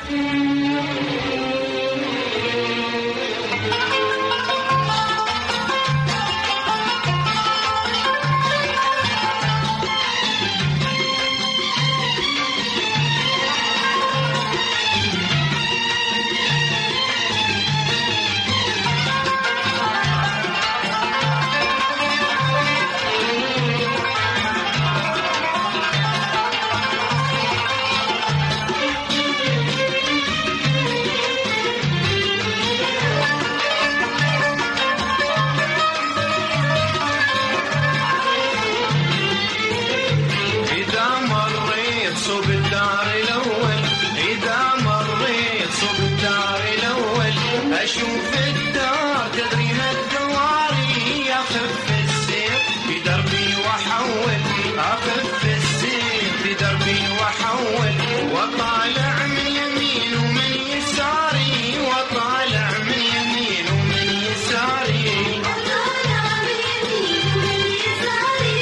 أشوف الدار تدريها الدواري، أخف السير في دربي وأحول، أخف السير في دربي وأحول، وطالع من يمين ومن يساري، وطالع من يمين ومن يساري، وطالع من يمين ومن يساري.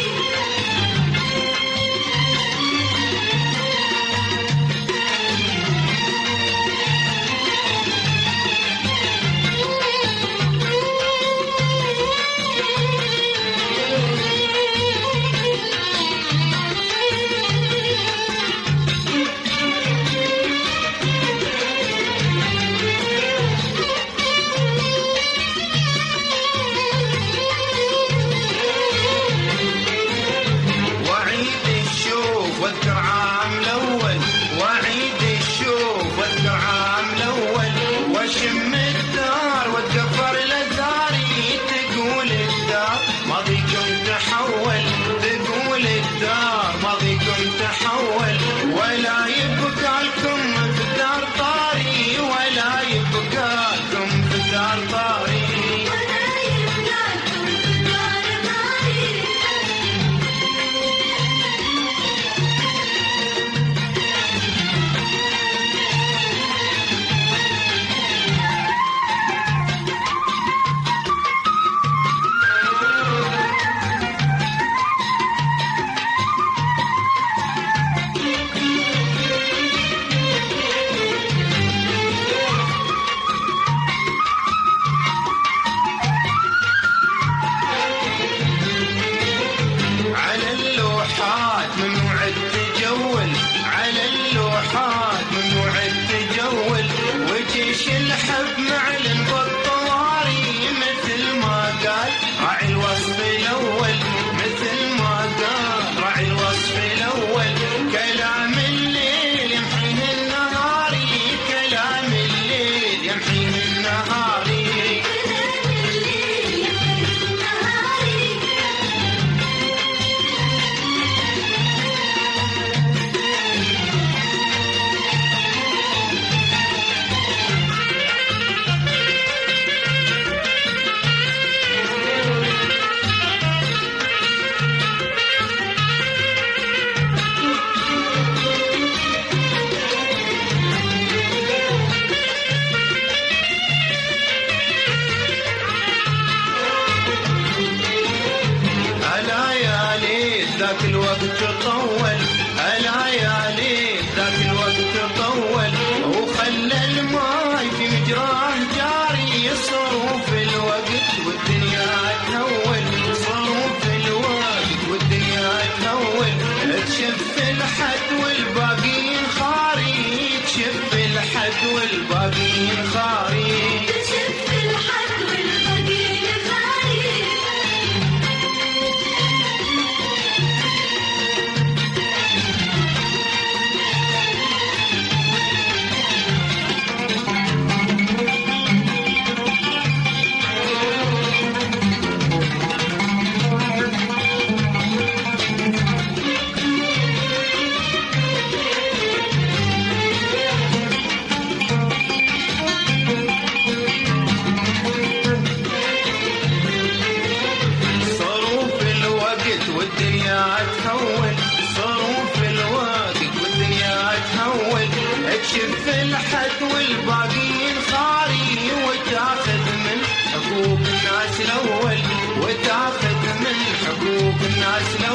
واذكر عام الأول، وأعيد الشوف واذكر عام الأول، واشم الدار واتكفر لداري، تقول الدار ماضيكم تحول، تقول الدار ماضيكم تحول، ولا يبقى لكم في الدار طاري، ولا يبقى لكم في الدار طاري. وجيش الحب معلن بالطواري، مثل ما قال راعي الوصف الأول، مثل ما قال راعي الوصف الأول، كلام الليل يمحيه النهاري، كلام الليل يمحيه النهاري، كلام الليل يمحيه النهاري. ذاك الوقت طول، ألا يا ليت ذاك الوقت طول، وخلى الماي في مجراه جاري، صروف الوقت والدنيا تهول، صروف الوقت والدنيا تهول، تشف الحد والباقيين خاري، تشف الحد والباقيين خاري، تشف الحد والباقيين خاري. تشف الحد والباقيين خاري، وتاخذ من حقوق الناس الأول، وتاخذ من حقوق الناس الأول.